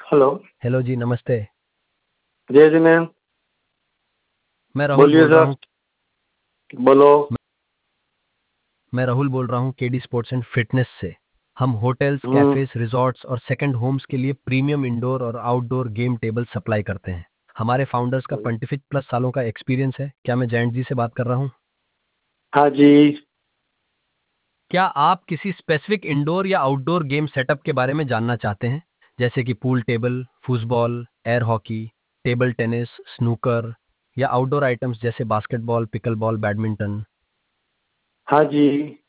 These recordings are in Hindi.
हेलो। हेलो जी, नमस्ते। जय जिनेन। मैं राहुल बोलिए बोल रहा सर। हूँ। बोलो। मैं राहुल बोल रहा हूँ केडी स्पोर्ट्स एंड फिटनेस से। हम होटल्स, हम्म। कैफेज, रिजॉर्ट्स और सेकंड होम्स के लिए प्रीमियम इंडोर और आउटडोर गेम टेबल सप्लाई करते हैं। हमारे फाउंडर्स का 25+ सालों का एक्सपीरियंस है। क्या मैं जयंत जी से बात कर रहा हूँ? हाँ जी। क्या आप किसी स्पेसिफिक इंडोर या आउटडोर गेम सेटअप के बारे में जानना चाहते हैं? जैसे कि pool table, football, air hockey, table tennis, snooker, या आउटडोर आइटम्स जैसे बास्केटबॉल, पिकलबॉल, बैडमिंटन? हाँ जी।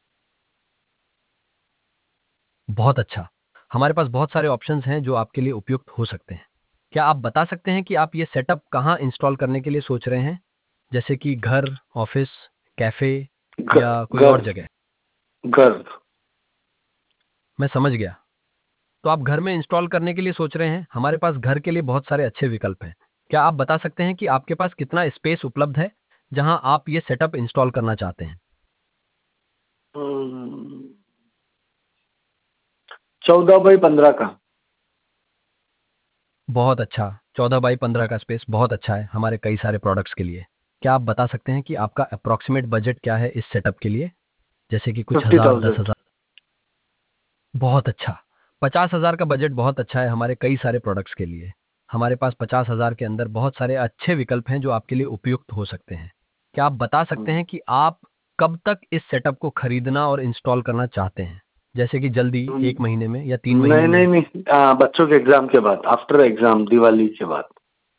बहुत अच्छा। हमारे पास बहुत सारे ऑप्शंस हैं जो आपके लिए उपयुक्त हो सकते हैं। क्या आप बता सकते हैं कि आप ये सेटअप कहाँ इंस्टॉल करने के लिए सोच रहे हैं? जैसे कि घर, ऑफिस, कैफे घर या कोई और घर जगह? घर। मैं समझ गया। तो आप घर में इंस्टॉल करने के लिए सोच रहे हैं। हमारे पास घर के लिए बहुत सारे अच्छे विकल्प हैं। क्या आप बता सकते हैं कि आपके पास कितना स्पेस उपलब्ध है जहां आप ये सेटअप इंस्टॉल करना चाहते हैं? 14 बाई 15 का। बहुत अच्छा। 14 बाई 15 का स्पेस बहुत अच्छा है हमारे कई सारे प्रोडक्ट्स के लिए। क्या आप बता सकते हैं कि आपका अप्रोक्सीमेट बजट क्या है इस सेटअप के लिए? जैसे कि कुछ फिफ्टी हजार, दस थाउजेंड हजार? बहुत अच्छा। 50,000 का बजट बहुत अच्छा है हमारे कई सारे प्रोडक्ट्स के लिए। हमारे पास 50,000 के अंदर बहुत सारे अच्छे विकल्प हैं जो आपके लिए उपयुक्त हो सकते हैं। क्या आप बता सकते हैं कि आप कब तक इस सेटअप को खरीदना और इंस्टॉल करना चाहते हैं? जैसे कि जल्दी, 1 महीने में या 3 महीने नहीं नहीं में? नहीं, बच्चों के एग्जाम के बाद, आफ्टर एग्जाम, दिवाली के बाद।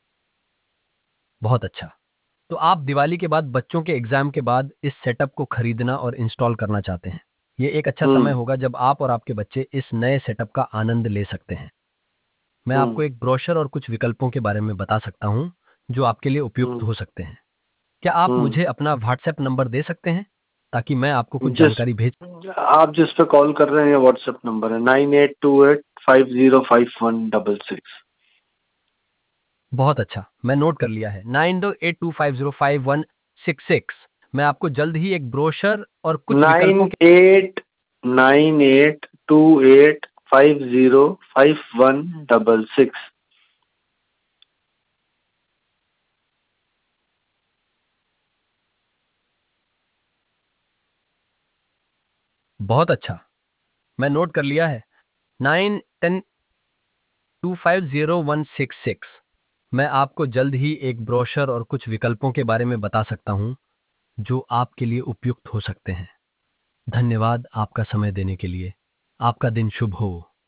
बहुत अच्छा। तो आप दिवाली के बाद, बच्चों के एग्जाम के बाद इस सेटअप को खरीदना और इंस्टॉल करना चाहते हैं। ये एक अच्छा समय हम्म। होगा जब आप और आपके बच्चे इस नए सेटअप का आनंद ले सकते हैं। मैं हम्म। आपको एक ब्रोशर और कुछ विकल्पों के बारे में बता सकता हूँ जो आपके लिए उपयुक्त हम्म। हो सकते हैं। क्या आप हम्म। मुझे अपना व्हाट्सएप नंबर दे सकते हैं ताकि मैं आपको कुछ जिस जानकारी भेज? आप जिस पे कॉल कर रहे हैं व्हाट्सएप नंबर है 9828505166। बहुत अच्छा, मैं नोट कर लिया है। 9282505166। मैं आपको जल्द ही एक ब्रोशर और कुछ नाइन विकल्पों के... एट 9828505166। बहुत अच्छा, मैं नोट कर लिया है। 9102505166। मैं आपको जल्द ही एक ब्रोशर और कुछ विकल्पों के बारे में बता सकता हूँ जो आपके लिए उपयुक्त हो सकते हैं। धन्यवाद आपका समय देने के लिए। आपका दिन शुभ हो।